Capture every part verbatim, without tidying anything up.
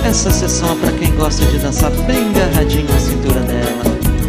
Essa sessão é pra quem gosta de dançar bem agarradinho na cintura dela.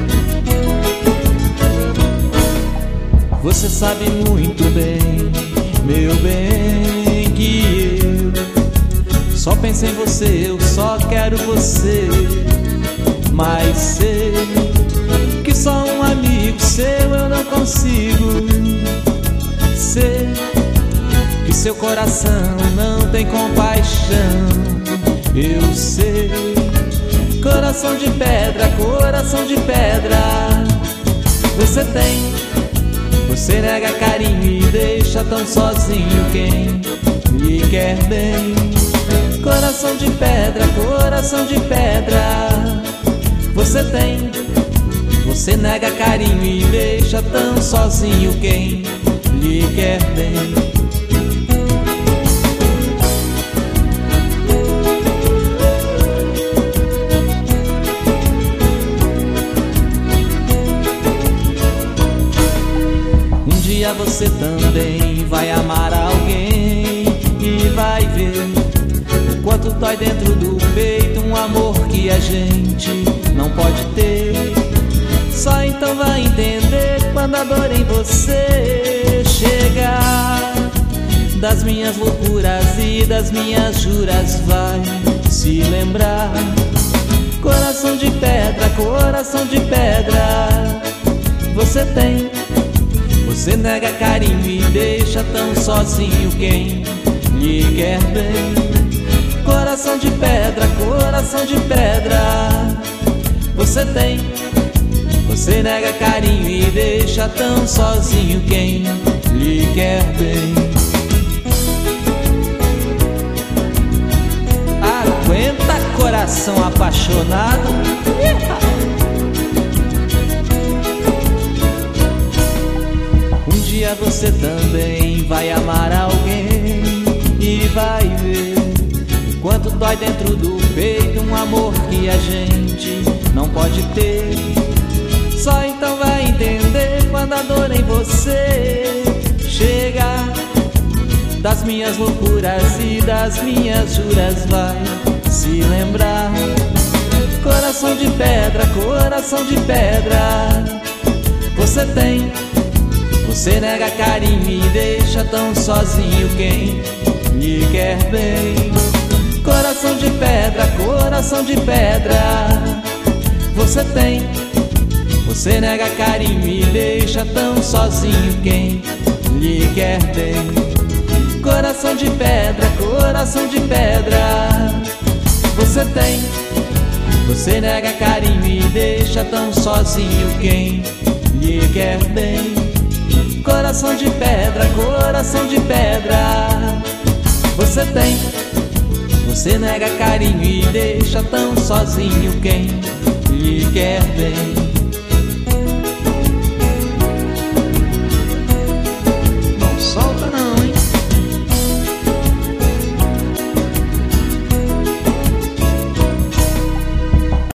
Você sabe muito bem, meu bem, que eu só penso em você, eu só quero você. Mas sei que só um amigo seu eu não consigo. Sei que seu coração não tem compaixão. Eu sei, coração de pedra, coração de pedra. Você tem, você nega carinho e deixa tão sozinho quem lhe quer bem. Coração de pedra, coração de pedra. Você tem, você nega carinho e deixa tão sozinho quem lhe quer bem. Você também vai amar alguém e vai ver o quanto dói dentro do peito um amor que a gente não pode ter. Só então vai entender quando a dor em você chegar. Das minhas loucuras e das minhas juras vai se lembrar. Coração de pedra, coração de pedra. Você tem, você nega carinho e deixa tão sozinho quem lhe quer bem. Coração de pedra, coração de pedra. Você tem, você nega carinho e deixa tão sozinho quem lhe quer bem. Aguenta, coração apaixonado. Você também vai amar alguém e vai ver o quanto dói dentro do peito um amor que a gente não pode ter. Só então vai entender quando a dor em você chegar. Das minhas loucuras e das minhas juras vai se lembrar. Coração de pedra, coração de pedra. Você tem, você nega carinho e deixa tão sozinho quem lhe quer bem. Coração de pedra, coração de pedra. Você tem, você nega carinho e deixa tão sozinho quem lhe quer bem. Coração de pedra, coração de pedra. Você tem, você nega carinho e deixa tão sozinho quem lhe quer bem. Coração de pedra, coração de pedra. Você tem, você nega carinho e deixa tão sozinho quem lhe quer bem.